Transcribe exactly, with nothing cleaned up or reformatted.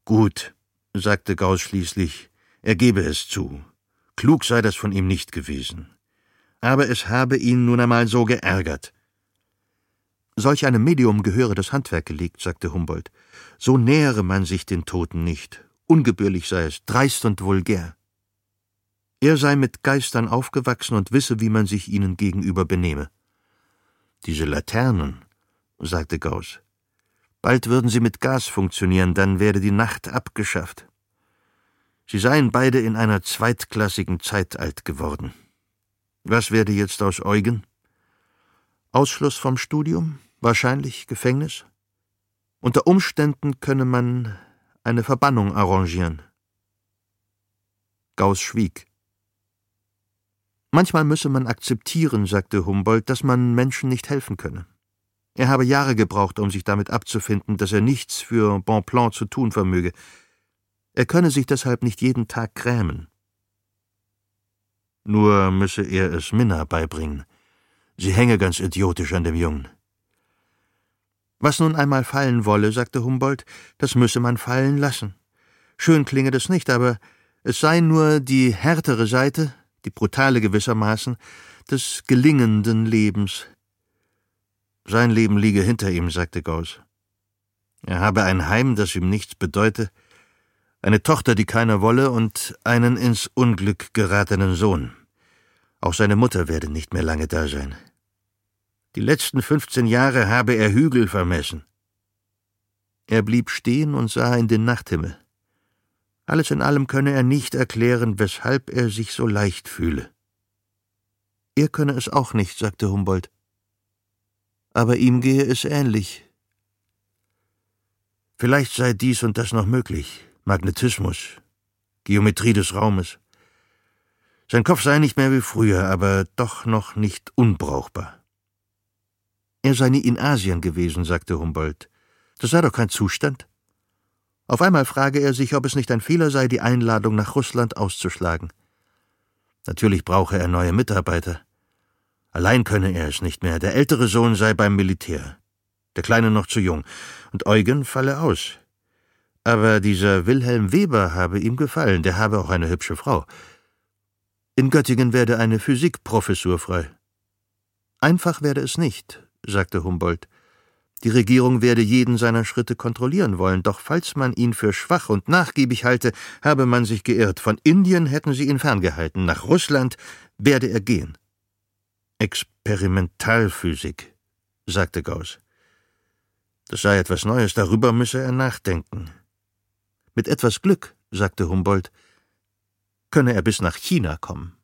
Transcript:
Gut, sagte Gauß schließlich, er gebe es zu. Klug sei das von ihm nicht gewesen. Aber es habe ihn nun einmal so geärgert. Solch einem Medium gehöre das Handwerk gelegt, sagte Humboldt. So nähere man sich den Toten nicht. Ungebührlich sei es, dreist und vulgär. Er sei mit Geistern aufgewachsen und wisse, wie man sich ihnen gegenüber benehme. Diese Laternen, sagte Gauß. Bald würden sie mit Gas funktionieren, dann werde die Nacht abgeschafft. Sie seien beide in einer zweitklassigen Zeit alt geworden. Was werde jetzt aus Eugen? Ausschluss vom Studium? Wahrscheinlich Gefängnis? Unter Umständen könne man eine Verbannung arrangieren. Gauß schwieg. Manchmal müsse man akzeptieren, sagte Humboldt, dass man Menschen nicht helfen könne. Er habe Jahre gebraucht, um sich damit abzufinden, dass er nichts für Bonpland zu tun vermöge. Er könne sich deshalb nicht jeden Tag grämen. Nur müsse er es Minna beibringen. Sie hänge ganz idiotisch an dem Jungen. Was nun einmal fallen wolle, sagte Humboldt, das müsse man fallen lassen. Schön klinge das nicht, aber es sei nur die härtere Seite, die brutale gewissermaßen, des gelingenden Lebens. Sein Leben liege hinter ihm, sagte Gauß. Er habe ein Heim, das ihm nichts bedeute, eine Tochter, die keiner wolle, und einen ins Unglück geratenen Sohn. Auch seine Mutter werde nicht mehr lange da sein. Die letzten fünfzehn Jahre habe er Hügel vermessen. Er blieb stehen und sah in den Nachthimmel. Alles in allem könne er nicht erklären, weshalb er sich so leicht fühle. Er könne es auch nicht, sagte Humboldt. Aber ihm gehe es ähnlich. Vielleicht sei dies und das noch möglich. Magnetismus, Geometrie des Raumes. Sein Kopf sei nicht mehr wie früher, aber doch noch nicht unbrauchbar. Er sei nie in Asien gewesen, sagte Humboldt. Das sei doch kein Zustand. Auf einmal frage er sich, ob es nicht ein Fehler sei, die Einladung nach Russland auszuschlagen. Natürlich brauche er neue Mitarbeiter. Allein könne er es nicht mehr. Der ältere Sohn sei beim Militär, der Kleine noch zu jung, und Eugen falle aus. Aber dieser Wilhelm Weber habe ihm gefallen, der habe auch eine hübsche Frau. In Göttingen werde eine Physikprofessur frei. Einfach werde es nicht, sagte Humboldt. Die Regierung werde jeden seiner Schritte kontrollieren wollen, doch falls man ihn für schwach und nachgiebig halte, habe man sich geirrt. Von Indien hätten sie ihn ferngehalten, nach Russland werde er gehen. Experimentalphysik, sagte Gauß. Das sei etwas Neues, darüber müsse er nachdenken. Mit etwas Glück, sagte Humboldt, könne er bis nach China kommen.